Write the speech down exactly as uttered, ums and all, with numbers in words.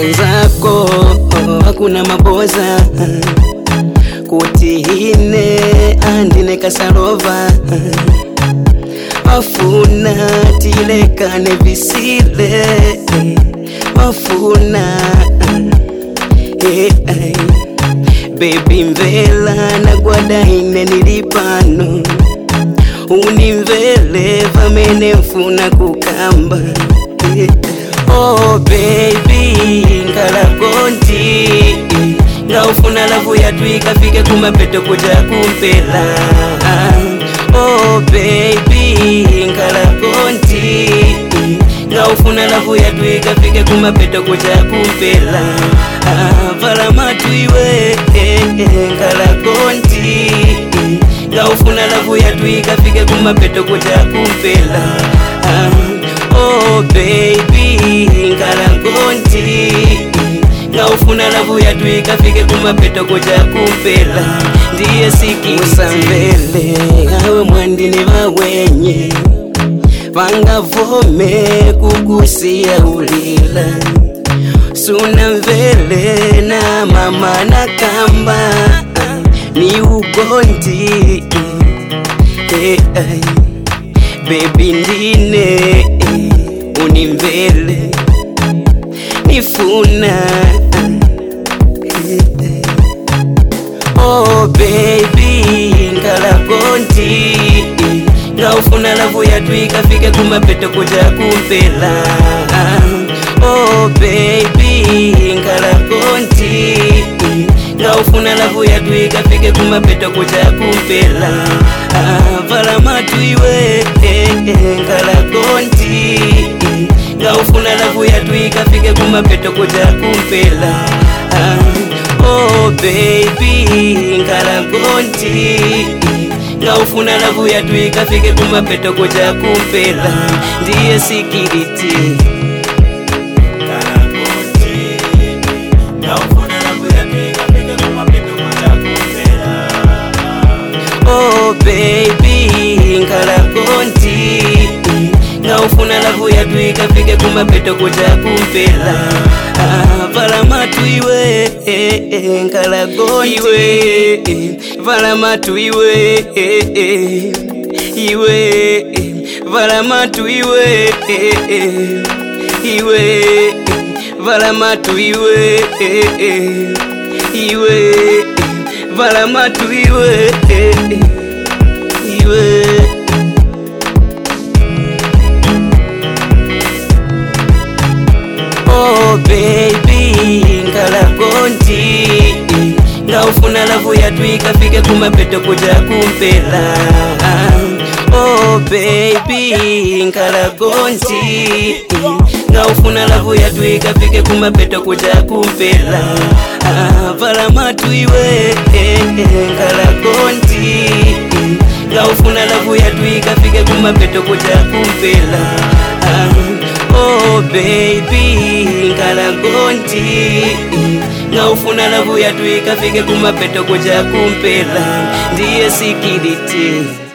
mwenzako hakuna maboza kuti ine andine kasalova mafuna tilekane visile mafuna hey, hey. Baby mvela na gwada ine nilipano unimvele vamene mfuna kukamba hey. Oh baby ngala konti nga ufuna lavu yatu ikafike kumapeto kuja kumpela. Oh baby ngala konti nga ufuna lavu yatu ikafike kumapeto kuja kumpela. Vala matu iwe ngala konti nga ufuna lavu yatu ikafike kumapeto kuja kumpela. Oh baby ngala konti nga ufuna lavu yatu ikafike kumapeto kuja kumpela. Ndiye siki usambele awe mwandine wawenye vangavome kukusia ulila suna mvele na mama na kamba ni ugondi hey, hey. Baby ndine unimvele nifuna hey, hey. Oh baby ngala konti nga ufuna lavu yatu ikafike kumapeto kuja kumpela. Oh baby ngala konti nga ufuna lavu yatu ikafike kumapeto kuja kumpela. Vala matu iwe ngala konti nga ufuna lavu yatu ikafike kumapeto kuja kumpela. Oh baby ngala konti nga ufuna lavu yatu ikafike kumapeto kuja kumpela. Ndiye sikiriti ngala konti nga ufuna lavu yatu ikafike kumapeto kuja kumpela. Oh baby ngala konti nga ufuna lavu yatu ikafike kumapeto kuja kumpela. Vala matu iwe ngala konti iwe vala matu iwe iwe vala matu iwe iwe vala matu iwe iwe vala matu iwe iwe. Oh baby ngala konti nga ufuna lavu yatu ikafike kumapeto kuja kumpela. Oh baby ngala konti nga ufuna lavu yatu ikafike kumapeto kuja kumpela. Vala matu iwe ngala konti nga ufuna lavu yatu ikafike kumapeto kuja kumpela. Oh baby ngala konti nga ufuna lavu yatu ikafike kumapeto kuja kumpela. Ndiye sikiriti